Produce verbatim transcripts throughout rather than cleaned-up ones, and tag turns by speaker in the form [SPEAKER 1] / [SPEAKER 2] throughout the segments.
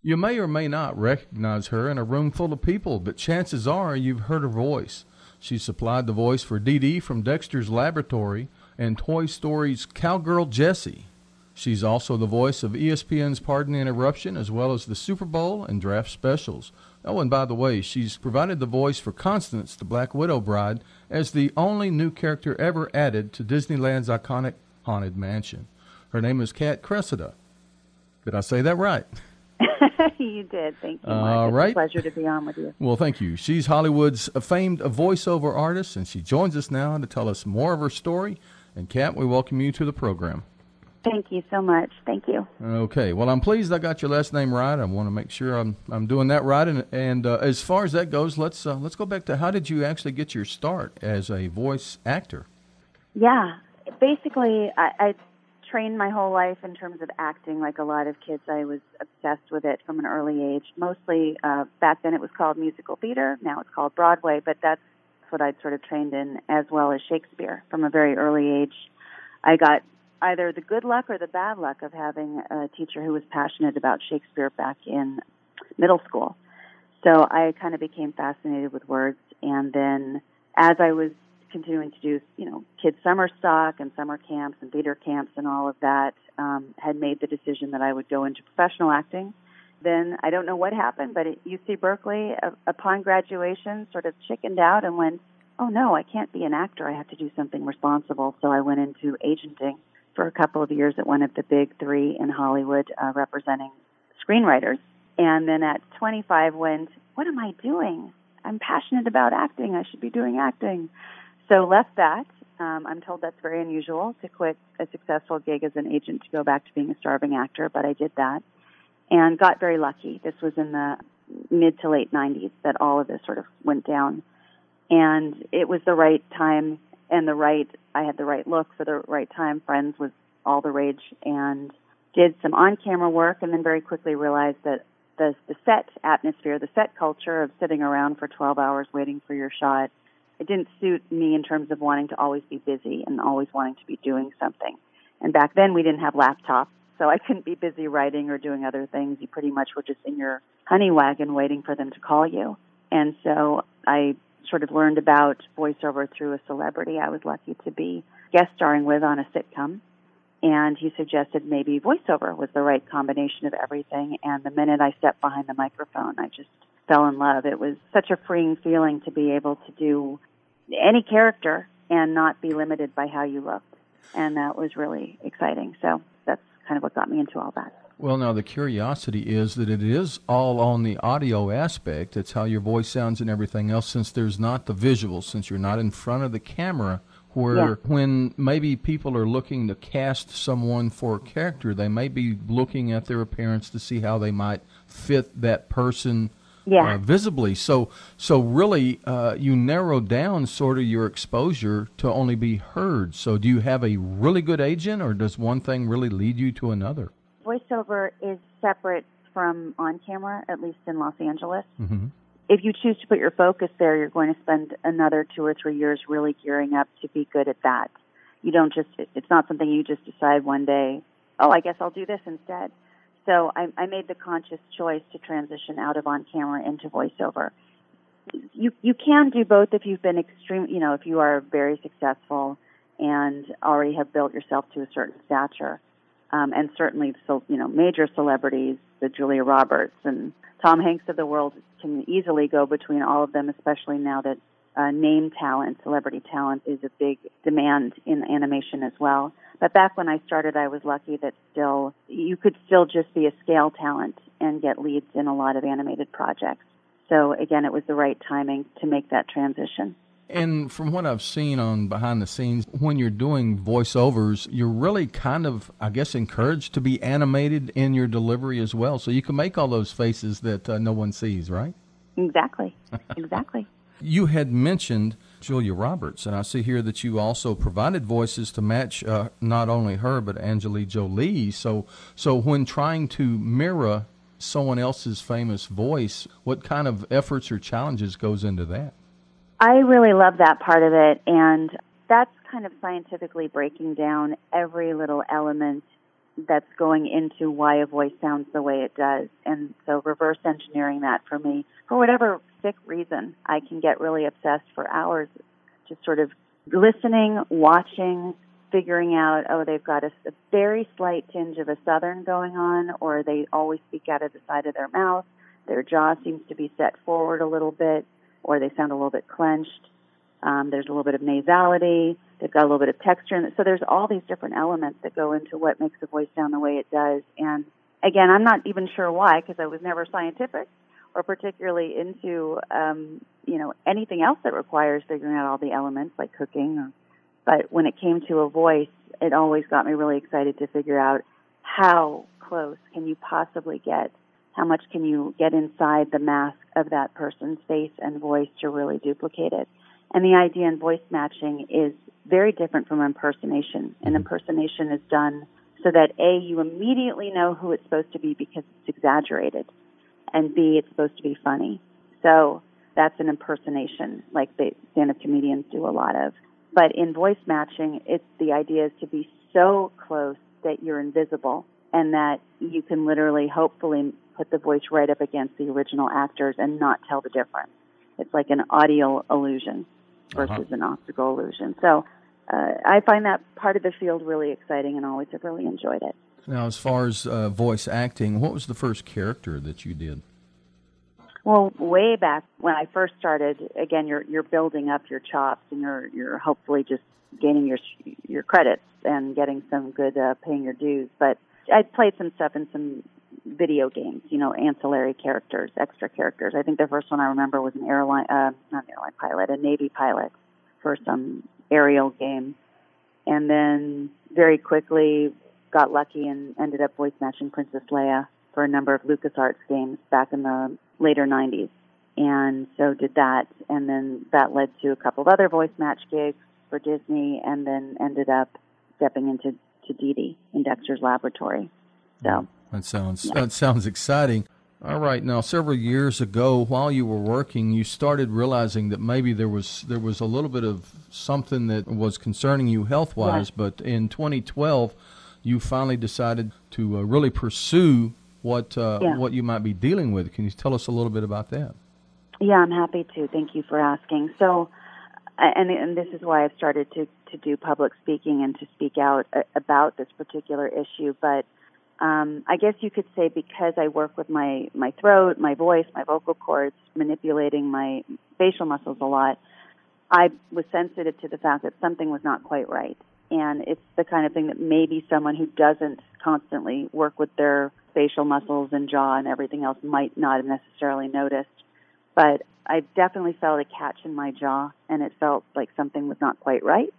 [SPEAKER 1] You may or may not recognize her in a room full of people, but chances are you've heard her voice. She supplied the voice for Dee Dee from Dexter's Laboratory and Toy Story's Cowgirl Jessie. She's also the voice of E S P N's Pardon the Interruption, as well as the Super Bowl and draft specials. Oh, and by the way, she's provided the voice for Constance, the Black Widow bride, as the only new character ever added to Disneyland's iconic Haunted Mansion. Her name is Kat Cressida. Did I say that right?
[SPEAKER 2] You did. Thank you, Mark.
[SPEAKER 1] All
[SPEAKER 2] it's
[SPEAKER 1] right.
[SPEAKER 2] a pleasure to be on with you.
[SPEAKER 1] Well, thank you. She's Hollywood's famed voiceover artist, and she joins us now to tell us more of her story. And, Kat, we welcome you to the program.
[SPEAKER 2] Thank you so much. Thank you.
[SPEAKER 1] Okay. Well, I'm pleased I got your last name right. I want to make sure I'm I'm doing that right. And and uh, as far as that goes, let's uh, let's go back to how did you actually get your start as a voice actor?
[SPEAKER 2] Yeah. Basically, I, I trained my whole life in terms of acting. Like a lot of kids, I was obsessed with it from an early age. Mostly uh, back then it was called musical theater. Now it's called Broadway. But that's what I'd sort of trained in, as well as Shakespeare from a very early age. I got either the good luck or the bad luck of having a teacher who was passionate about Shakespeare back in middle school. So I kind of became fascinated with words. And then as I was continuing to do, you know, kids' summer stock and summer camps and theater camps and all of that, um, had made the decision that I would go into professional acting. Then I don't know what happened, but at U C Berkeley, uh, upon graduation, sort of chickened out and went, oh, no, I can't be an actor. I have to do something responsible. So I went into agenting for a couple of years at one of the big three in Hollywood, uh, representing screenwriters. And then at twenty-five went, what am I doing? I'm passionate about acting. I should be doing acting. So left that. Um, I'm told that's very unusual to quit a successful gig as an agent to go back to being a starving actor, but I did that and got very lucky. This was in the mid to late nineties that all of this sort of went down. And it was the right time and the right, I had the right look for the right time. Friends was all the rage, and did some on-camera work, and then very quickly realized that the, the set atmosphere, the set culture of sitting around for twelve hours waiting for your shot, it didn't suit me in terms of wanting to always be busy and always wanting to be doing something. And back then we didn't have laptops, so I couldn't be busy writing or doing other things. You pretty much were just in your honey wagon waiting for them to call you. And so I sort of learned about voiceover through a celebrity I was lucky to be guest starring with on a sitcom. And he suggested maybe voiceover was the right combination of everything. And the minute I stepped behind the microphone, I just fell in love. It was such a freeing feeling to be able to do any character and not be limited by how you looked. And that was really exciting. So that's kind of what got me into all that.
[SPEAKER 1] Well, now, the curiosity is that it is all on the audio aspect. It's how your voice sounds and everything else, since there's not the visuals, since you're not in front of the camera, where
[SPEAKER 2] Yeah.
[SPEAKER 1] when maybe people are looking to cast someone for a character, they may be looking at their appearance to see how they might fit that person
[SPEAKER 2] Yeah.
[SPEAKER 1] uh, visibly. So, so really, uh, you narrow down sort of your exposure to only be heard. So do you have a really good agent, or does one thing really lead you to another?
[SPEAKER 2] Voiceover is separate from on-camera, at least in Los Angeles.
[SPEAKER 1] Mm-hmm.
[SPEAKER 2] If you choose to put your focus there, you're going to spend another two or three years really gearing up to be good at that. You don't just, it's not something you just decide one day, oh, I guess I'll do this instead. So I, I made the conscious choice to transition out of on-camera into voiceover. You you can do both if you've been extreme, you know, if you are very successful and already have built yourself to a certain stature. Um, and certainly, so, you know, major celebrities, the Julia Roberts and Tom Hanks of the world, can easily go between all of them, especially now that uh, name talent, celebrity talent, is a big demand in animation as well. But back when I started, I was lucky that still you could still just be a scale talent and get leads in a lot of animated projects. So again, it was the right timing to make that transition.
[SPEAKER 1] And from what I've seen on behind the scenes, when you're doing voiceovers, you're really kind of, I guess, encouraged to be animated in your delivery as well. So you can make all those faces that uh, no one sees, right?
[SPEAKER 2] Exactly. Exactly.
[SPEAKER 1] You had mentioned Julia Roberts, and I see here that you also provided voices to match uh, not only her, but Angelina Jolie. So, so when trying to mirror someone else's famous voice, what kind of efforts or challenges goes into that?
[SPEAKER 2] I really love that part of it, and that's kind of scientifically breaking down every little element that's going into why a voice sounds the way it does. And so reverse engineering that for me, for whatever sick reason, I can get really obsessed for hours, just sort of listening, watching, figuring out, oh, they've got a, a very slight tinge of a Southern going on, or they always speak out of the side of their mouth. Their jaw seems to be set forward a little bit, or they sound a little bit clenched. Um, there's a little bit of nasality. They've got a little bit of texture in it. So there's all these different elements that go into what makes a voice sound the way it does. And again, I'm not even sure why, because I was never scientific or particularly into, um, you know, anything else that requires figuring out all the elements like cooking. Or, but when it came to a voice, it always got me really excited to figure out how close can you possibly get? How much can you get inside the mask of that person's face and voice to really duplicate it? And the idea in voice matching is very different from impersonation. And impersonation is done so that, A, you immediately know who it's supposed to be because it's exaggerated, and B, it's supposed to be funny. So that's an impersonation, like the stand-up comedians do a lot of. But in voice matching, it's the idea is to be so close that you're invisible and that you can literally, hopefully, put the voice right up against the original actors and not tell the difference. It's like an audio illusion versus uh-huh. an optical illusion. So uh, I find that part of the field really exciting and always have really enjoyed it.
[SPEAKER 1] Now, as far as uh, voice acting, what was the first character that you did?
[SPEAKER 2] Well, way back when I first started, again, you're you're building up your chops and you're you're hopefully just gaining your your credits and getting some good uh, paying your dues. But I played some stuff in some video games, you know, ancillary characters, extra characters. I think the first one I remember was an airline, uh, not an airline pilot, a Navy pilot for some aerial game. And then very quickly got lucky and ended up voice matching Princess Leia for a number of LucasArts games back in the later nineties. And so did that. And then that led to a couple of other voice match gigs for Disney, and then ended up stepping into to Dee Dee in Dexter's Laboratory. So.
[SPEAKER 1] That sounds that sounds exciting. All right, now several years ago, while you were working, you started realizing that maybe there was there was a little bit of something that was concerning you health-wise. Yeah. But in twenty twelve, you finally decided to uh, really pursue what uh, yeah. what you might be dealing with. Can you tell us a little bit about that?
[SPEAKER 2] Yeah, I'm happy to. Thank you for asking. So, and and this is why I've started to to do public speaking and to speak out about this particular issue, but. Um, I guess you could say because I work with my, my throat, my voice, my vocal cords, manipulating my facial muscles a lot, I was sensitive to the fact that something was not quite right. And it's the kind of thing that maybe someone who doesn't constantly work with their facial muscles and jaw and everything else might not have necessarily noticed. But I definitely felt a catch in my jaw, and it felt like something was not quite right.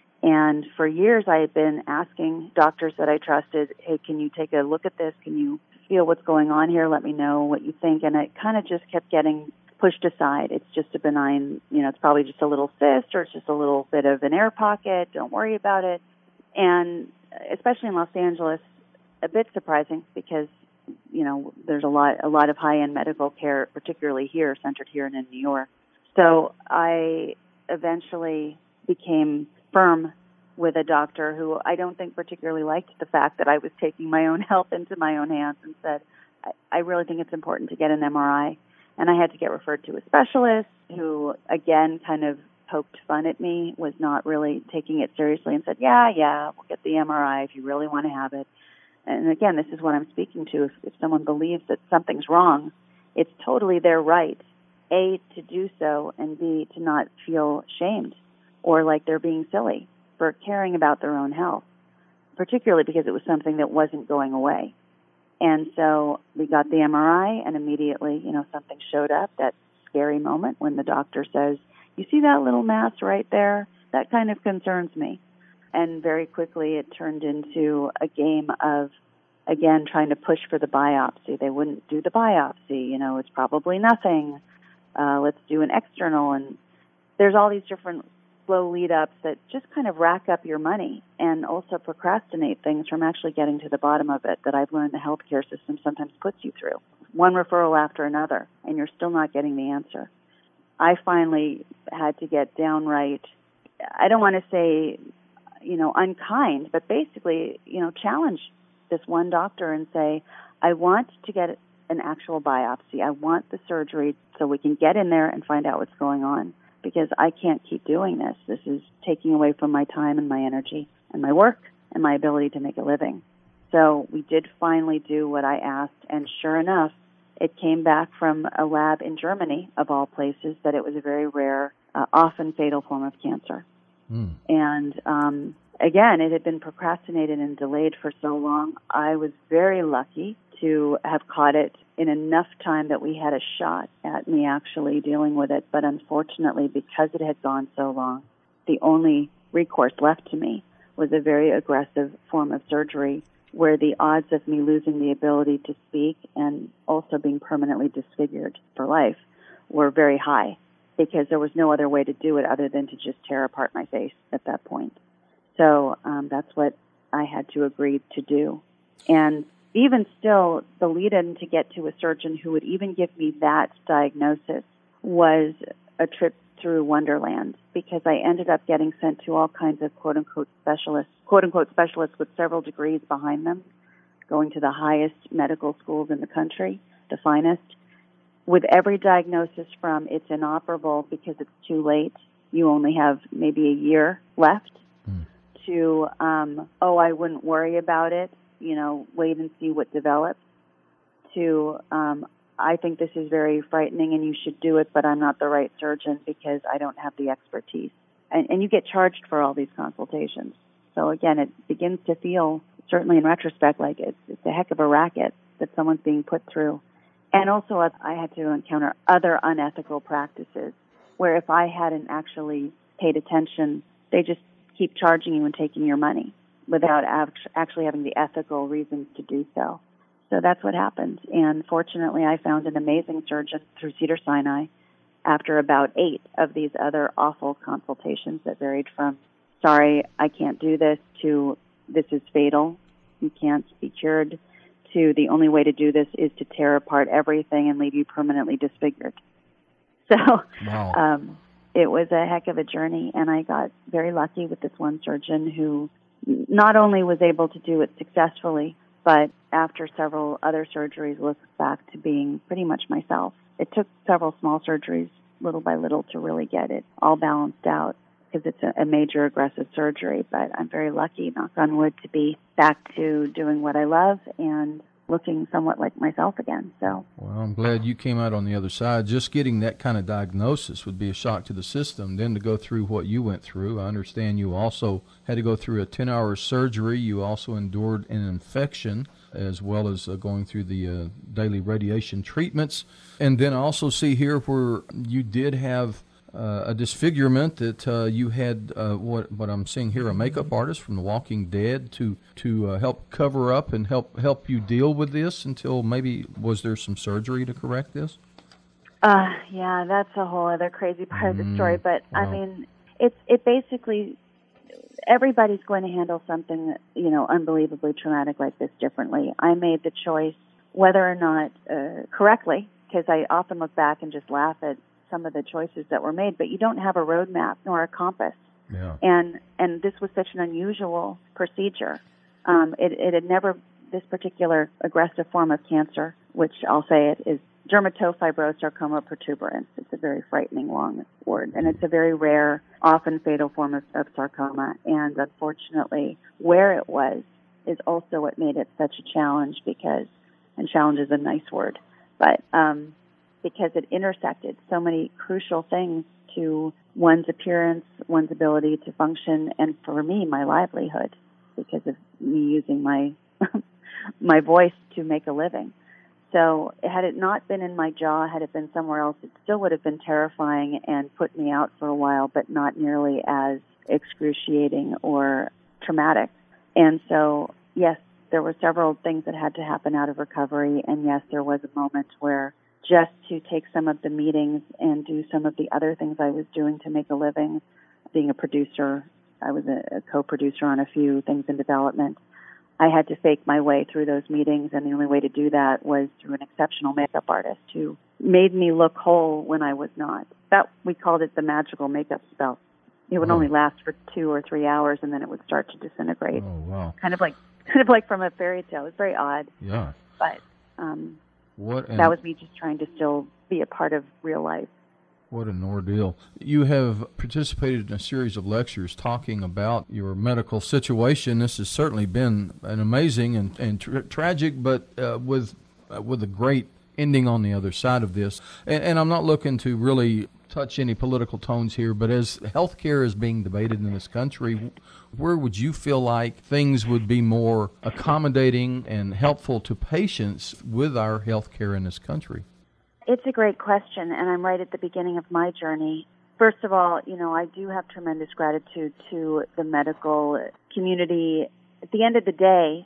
[SPEAKER 2] And for years, I had been asking doctors that I trusted, hey, can you take a look at this? Can you feel what's going on here? Let me know what you think. And it kind of just kept getting pushed aside. It's just a benign, you know, it's probably just a little cyst, or it's just a little bit of an air pocket. Don't worry about it. And especially in Los Angeles, a bit surprising because, you know, there's a lot, a lot of high-end medical care, particularly here, centered here and in New York. So I eventually became firm with a doctor who I don't think particularly liked the fact that I was taking my own health into my own hands, and said, I, I really think it's important to get an M R I. And I had to get referred to a specialist who, again, kind of poked fun at me, was not really taking it seriously, and said, yeah, yeah, we'll get the M R I if you really want to have it. And again, this is what I'm speaking to. If, if someone believes that something's wrong, it's totally their right, A, to do so, and B, to not feel shamed or like they're being silly for caring about their own health, particularly because it was something that wasn't going away. And so we got the M R I, and immediately, you know, something showed up, that scary moment when the doctor says, you see that little mass right there? That kind of concerns me. And very quickly it turned into a game of, again, trying to push for the biopsy. They wouldn't do the biopsy. You know, it's probably nothing. Uh, let's do an external. And there's all these different slow lead-ups that just kind of rack up your money and also procrastinate things from actually getting to the bottom of it that I've learned the healthcare system sometimes puts you through. One referral after another, and you're still not getting the answer. I finally had to get downright, I don't want to say, you know, unkind, but basically, you know, challenge this one doctor and say, I want to get an actual biopsy. I want the surgery so we can get in there and find out what's going on, because I can't keep doing this. This is taking away from my time and my energy and my work and my ability to make a living. So we did finally do what I asked, and sure enough, it came back from a lab in Germany, of all places, that it was a very rare, uh, often fatal form of cancer. Mm. And um, again, it had been procrastinated and delayed for so long. I was very lucky to have caught it in enough time that we had a shot at me actually dealing with it. But unfortunately, because it had gone so long, the only recourse left to me was a very aggressive form of surgery where the odds of me losing the ability to speak and also being permanently disfigured for life were very high, because there was no other way to do it other than to just tear apart my face at that point. So um, that's what I had to agree to do. And even still, the lead-in to get to a surgeon who would even give me that diagnosis was a trip through Wonderland, because I ended up getting sent to all kinds of quote-unquote specialists, quote-unquote specialists with several degrees behind them, going to the highest medical schools in the country, the finest, with every diagnosis from it's inoperable because it's too late, you only have maybe a year left, mm. to, um, oh, I wouldn't worry about it, you know, wait and see what develops, to, um, I think this is very frightening and you should do it, but I'm not the right surgeon because I don't have the expertise. And, and you get charged for all these consultations. So again, it begins to feel, certainly in retrospect, like it's, it's a heck of a racket that someone's being put through. And also I had to encounter other unethical practices where if I hadn't actually paid attention, they just keep charging you and taking your money without actually having the ethical reasons to do so. So that's what happened. And fortunately, I found an amazing surgeon through Cedars-Sinai after about eight of these other awful consultations that varied from, sorry, I can't do this, to this is fatal, you can't be cured, to the only way to do this is to tear apart everything and leave you permanently disfigured. So wow. um, it was a heck of a journey, and I got very lucky with this one surgeon who not only was able to do it successfully, but after several other surgeries, looked back to being pretty much myself. It took several small surgeries, little by little, to really get it all balanced out, because it's a, a major aggressive surgery. But I'm very lucky, knock on wood, to be back to doing what I love and looking somewhat like myself again. So,
[SPEAKER 1] well, I'm glad you came out on the other side. Just getting that kind of diagnosis would be a shock to the system. Then to go through what you went through, I understand you also had to go through a ten-hour surgery. You also endured an infection, as well as uh, going through the uh, daily radiation treatments. And then I also see here where you did have uh, a disfigurement that uh, you had, uh, what what I'm seeing here, a makeup artist from The Walking Dead to to uh, help cover up and help help you deal with this until maybe, was there some surgery to correct this?
[SPEAKER 2] Uh, yeah, that's a whole other crazy part mm, of the story. But wow. I mean, it's it basically, everybody's going to handle something, you know, unbelievably traumatic like this differently. I made the choice, whether or not uh, correctly, because I often look back and just laugh at some of the choices that were made, but you don't have a roadmap nor a compass. Yeah. And and this was such an unusual procedure. Um, it, it had never, this particular aggressive form of cancer, which I'll say it, is dermatofibrosarcoma protuberans. It's a very frightening long word, and it's a very rare, often fatal form of, of sarcoma. And unfortunately, where it was is also what made it such a challenge, because, and challenge is a nice word, but um, because it intersected so many crucial things to one's appearance, one's ability to function, and for me, my livelihood, because of me using my my voice to make a living. So had it not been in my jaw, had it been somewhere else, it still would have been terrifying and put me out for a while, but not nearly as excruciating or traumatic. And so, yes, there were several things that had to happen out of recovery, and yes, there was a moment where just to take some of the meetings and do some of the other things I was doing to make a living, being a producer, I was a, a co-producer on a few things in development. I had to fake my way through those meetings, and the only way to do that was through an exceptional makeup artist who made me look whole when I was not. That, we called it the magical makeup spell. It would oh. only last for two or three hours, and then it would start to disintegrate.
[SPEAKER 1] Oh, wow.
[SPEAKER 2] Kind of like kind of like from a fairy tale. It was very odd.
[SPEAKER 1] Yeah.
[SPEAKER 2] But um,
[SPEAKER 1] what an,
[SPEAKER 2] that was me just trying to still be a part of real life.
[SPEAKER 1] What an ordeal. You have participated in a series of lectures talking about your medical situation. This has certainly been an amazing and, and tra- tragic, but uh, with uh, with a great ending on the other side of this. And, and I'm not looking to really touch any political tones here, but as healthcare is being debated in this country, where would you feel like things would be more accommodating and helpful to patients with our healthcare in this country?
[SPEAKER 2] It's a great question, and I'm right at the beginning of my journey. First of all, you know, I do have tremendous gratitude to the medical community. At the end of the day,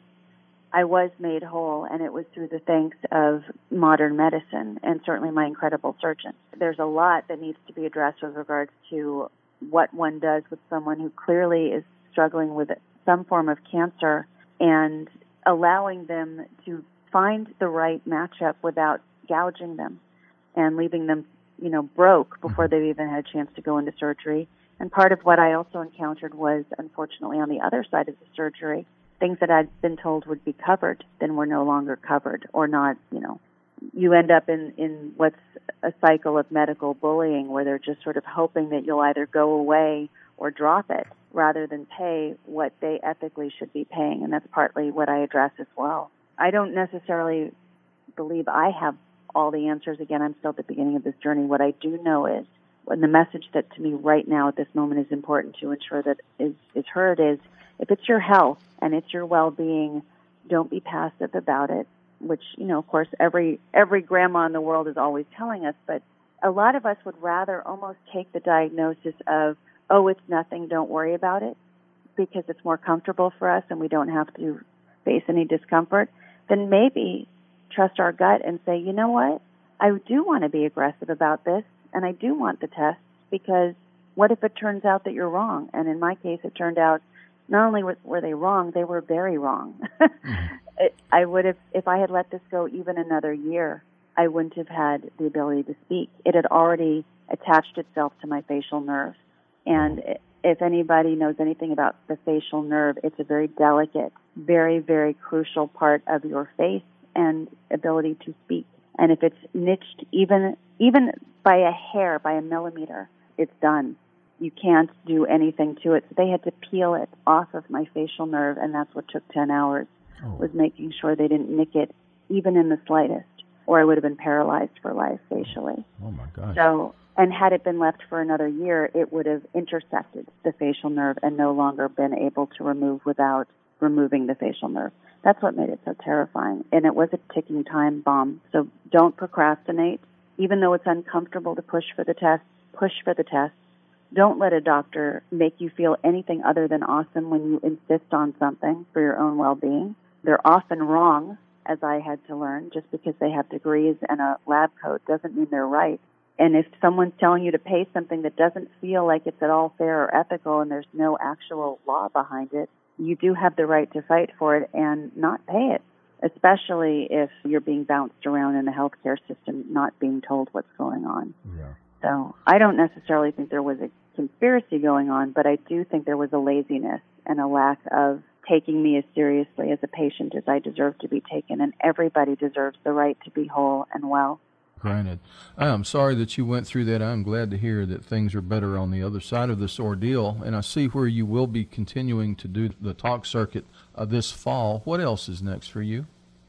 [SPEAKER 2] I was made whole, and it was through the thanks of modern medicine and certainly my incredible surgeons. There's a lot that needs to be addressed with regards to what one does with someone who clearly is struggling with some form of cancer and allowing them to find the right matchup without gouging them and leaving them, you know, broke before they've even had a chance to go into surgery. And part of what I also encountered was, unfortunately, on the other side of the surgery, things that I'd been told would be covered, then were no longer covered or not, you know. You end up in, in what's a cycle of medical bullying where they're just sort of hoping that you'll either go away or drop it rather than pay what they ethically should be paying. And that's partly what I address as well. I don't necessarily believe I have all the answers. Again, I'm still at the beginning of this journey. What I do know is, and the message that to me right now at this moment is important to ensure that is, is heard is, if it's your health and it's your well-being, don't be passive about it, which, you know, of course, every every grandma in the world is always telling us, but a lot of us would rather almost take the diagnosis of, oh, it's nothing, don't worry about it, because it's more comfortable for us and we don't have to face any discomfort, then maybe trust our gut and say, you know what, I do want to be aggressive about this, and I do want the tests, because what if it turns out that you're wrong? And in my case, it turned out not only were, were they wrong, they were very wrong. mm-hmm. it, I would have, if I had let this go even another year, I wouldn't have had the ability to speak. It had already attached itself to my facial nerve. And if anybody knows anything about the facial nerve, it's a very delicate, very, very crucial part of your face and ability to speak. And if it's niched even even by a hair, by a millimeter, it's done. You can't do anything to it. So they had to peel it off of my facial nerve, and that's what took ten hours, oh. was making sure they didn't nick it even in the slightest, or I would have been paralyzed for life facially.
[SPEAKER 1] Oh, my gosh.
[SPEAKER 2] So, and had it been left for another year, it would have intersected the facial nerve and no longer been able to remove without removing the facial nerve. That's what made it so terrifying. And it was a ticking time bomb. So don't procrastinate. Even though it's uncomfortable to push for the test, push for the test. Don't let a doctor make you feel anything other than awesome when you insist on something for your own well-being. They're often wrong, as I had to learn. Just because they have degrees and a lab coat doesn't mean they're right. And if someone's telling you to pay something that doesn't feel like it's at all fair or ethical and there's no actual law behind it, you do have the right to fight for it and not pay it, especially if you're being bounced around in the healthcare system, not being told what's going on.
[SPEAKER 1] Yeah.
[SPEAKER 2] So I don't necessarily think there was a conspiracy going on, but I do think there was a laziness and a lack of taking me as seriously as a patient as I deserve to be taken, and everybody deserves the right to be whole and well.
[SPEAKER 1] Granted. I'm sorry that you went through that. I'm glad to hear that things are better on the other side of this ordeal, and I see where you will be continuing to do the talk circuit uh, this fall. What else is next for you?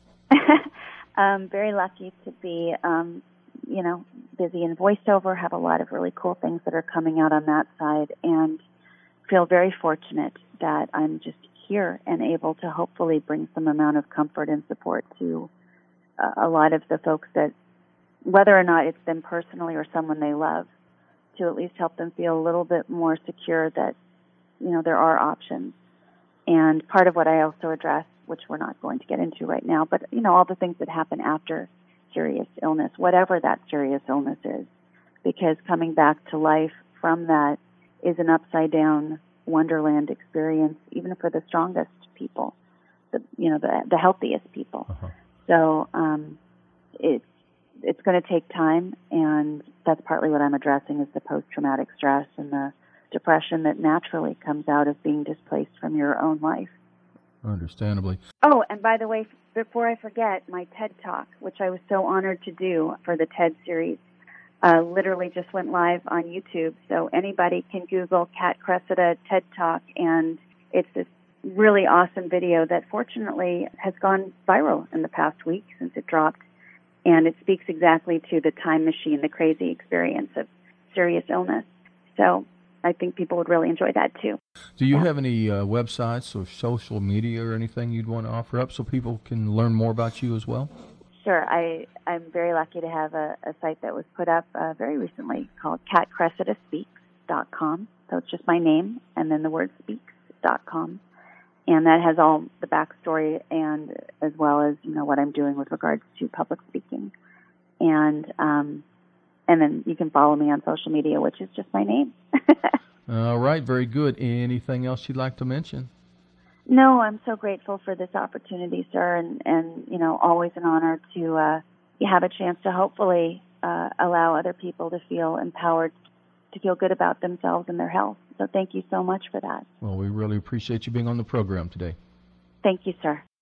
[SPEAKER 2] I'm very lucky to be, um, you know, busy in voiceover, have a lot of really cool things that are coming out on that side, and feel very fortunate that I'm just here and able to hopefully bring some amount of comfort and support to uh, a lot of the folks that, whether or not it's them personally or someone they love, to at least help them feel a little bit more secure that, you know, there are options. And part of what I also address, which we're not going to get into right now, but, you know, all the things that happen after serious illness, whatever that serious illness is, because coming back to life from that is an upside-down wonderland experience, even for the strongest people, the, you know, the, the healthiest people. Uh-huh. So um, it's, it's going to take time, and that's partly what I'm addressing is the post-traumatic stress and the depression that naturally comes out of being displaced from your own life.
[SPEAKER 1] Understandably.
[SPEAKER 2] Oh, and by the way, before I forget, my TED Talk, which I was so honored to do for the TED series, uh, literally just went live on YouTube. So anybody can Google Kat Cressida TED Talk, and it's this really awesome video that fortunately has gone viral in the past week since it dropped. And it speaks exactly to the time machine, the crazy experience of serious illness. So I think people would really enjoy that too.
[SPEAKER 1] Do you
[SPEAKER 2] Yeah.
[SPEAKER 1] have any uh, websites or social media or anything you'd want to offer up so people can learn more about you as well?
[SPEAKER 2] Sure. I, I'm very lucky to have a, a site that was put up uh, very recently called kat cressida speaks dot com. So it's just my name and then the word speaks dot com. And that has all the backstory and as well as, you know, what I'm doing with regards to public speaking. And um, and then you can follow me on social media, which is just my name.
[SPEAKER 1] All right, very good. Anything else you'd like to mention?
[SPEAKER 2] No, I'm so grateful for this opportunity, sir, and, and you know, always an honor to uh, have a chance to hopefully uh, allow other people to feel empowered, to feel good about themselves and their health. So thank you so much for that.
[SPEAKER 1] Well, we really appreciate you being on the program today.
[SPEAKER 2] Thank you, sir.